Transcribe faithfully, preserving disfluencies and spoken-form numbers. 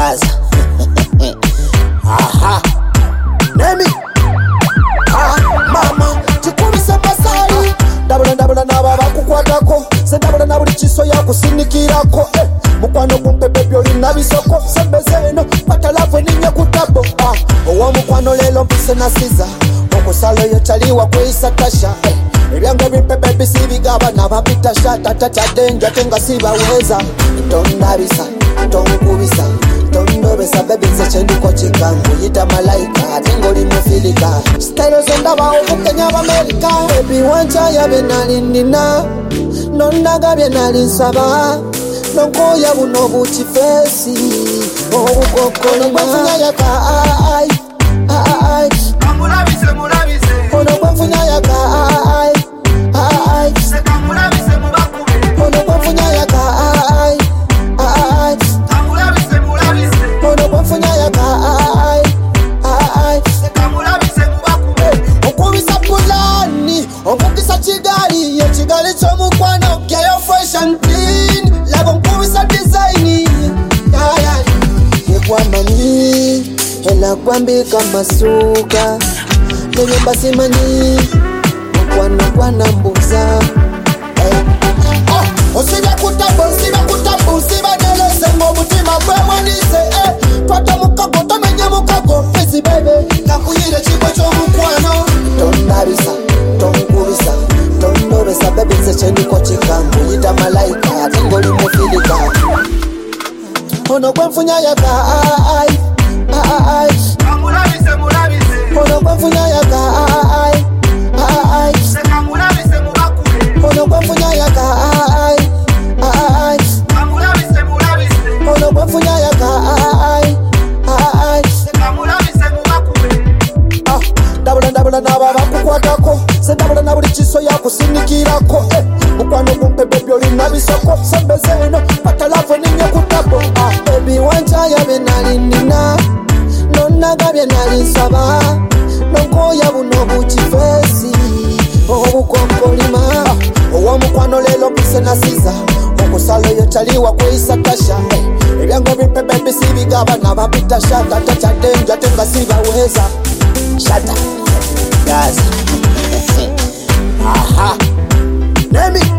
Gaza. Aha. Nemi. Ah, mama, chikubisa pasali. Dabula dabula naba bakukwatako. Se dabula nabuli chiso ya kusinikirako. Eh, mukwano kumpepe byoli nabisoko. Sebezeno patalafu ninye kutabo. Ah, owa mukwano lelo mpise nasiza. Okusalo yochaliwa kweisa tasha. Eh, ebyange bipepe bisibigaba nabapita shata tata denja tenga sibaweza. Tondabisa, tonkubisa, tondobesa baby sechendiko chikambu yita malaika tengoli mufilika style zondaba obukenya b'Amerika baby wancha yabe nalinina nondaga bye nalinsaba nonkoya buno buchifesi obukokoli mwafunya yaka ai ai kamulabise mulabise ono mwafunya yaka ai ai se kamulabise mubakube ono mwafunya yaka ai ai kamulabise mulabise ono mwafunya yaka ai ai se kamulabise mubakube okubisa pulani okubisa chigali ye chigali chomukwano kya fresh and clean labo okubisa design ya ya yekwa mani ela kwambika masuka nenye basi mani mkwano kwana mbuza Osiba kutabu, osiba kutabu, osiba delese Ngobutima kwe mwanise eh. Twata mukago, tomenye mukago Fezi baby, kakuyire chipo cho mukwano Tondabisa, tonkubisa Tondobesa baby nsechendi kwa chikambu Yita malaika, tengoli mufilika Ono kwe mfunya yaka ai ai Kamulabise mulabise Ono kwe mfunya yaka ai ai Se kamulabise mubakule Ono kwe mfunya yaka ai ai kamulabise mulabise ono kwafunya yaka ai ai se kamulabise mubakube ah dabula dabula naba bakukwatako se dabula nabuli chiso ya kusinikirako eh mukwano kumpepe byoli nabisoko sebezeno patalafu ninye kutabo ah baby wancha yabe nalinina nonaga bye nalinsaba nonkoya buno buchifesi obukonkolima owa mukwano lelo mpise nasiza okusalo yochaliwa kweisa tasha ebyango bipepe bisibigaba nabapita shata tata denja tenga sibaweza shata Gaza. Aha. Nemi.